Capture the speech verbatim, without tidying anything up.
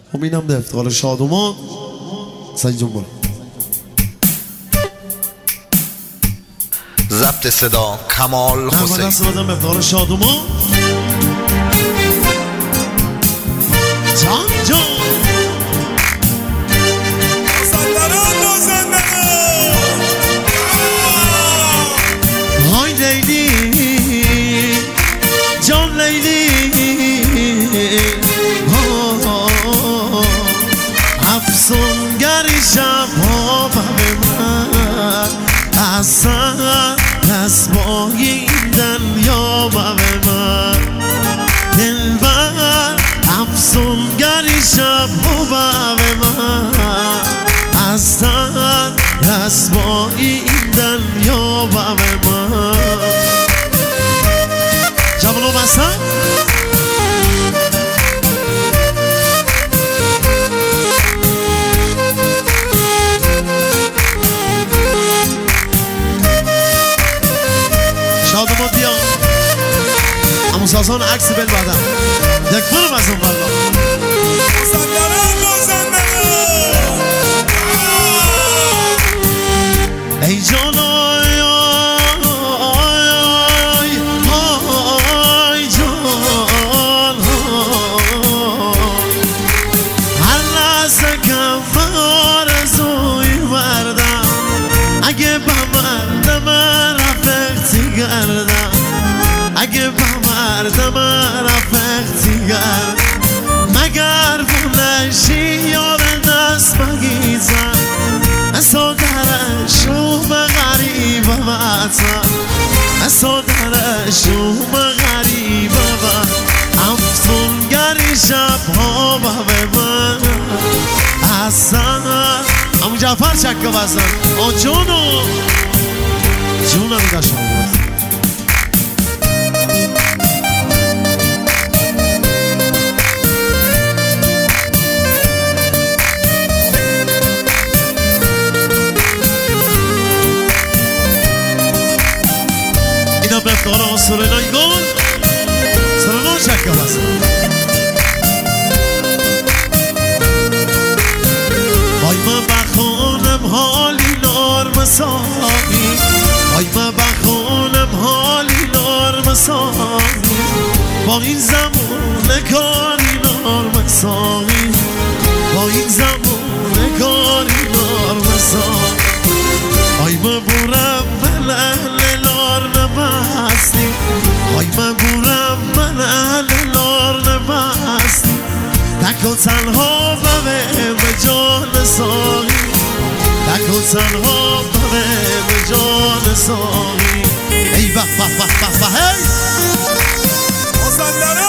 خب اینم ده افتخار شادومان. سعید جون برو. ضبط صدا کمال حسین. دست بدم به افتخار شادومان. جان جان های لیلی جان لیلی افسونگری شبها به من اصلا دستماهی این دنیا به من دلبر افسونگری شبها به من اصلا دستماهی این دنیا به من جوانو بسن شادمان بیا همون سازان عکس بل بدم یک برم از اون برم ای جان آی آی آی جان هر لحظه کم آرزوی بردم اگه بمردم رفقتی گردم اگه بمردم رفقتی گردم مگر بونشی یار دست بگیزم اصلا درشوم غریبه بطم اصلا درشوم غریبه بطم افسونگری شبها به من اصلا امو جعفر چکه بزن آن جونو جونو میگه شما اینا به افتخار سرنای گل سرنا چکه بزن وای من بخونم حالی نار مساقی وای من بخونم حالی نار مساقی با این زمان کاری نار مساقی با این زمان کاری نار مساقی وای من بورم من اهل نار نبستی وای من بورم من اهل نار نبستی تک و تنها به جان ساقی تک و تنها به جان ساقی ای وح وح وح وح وح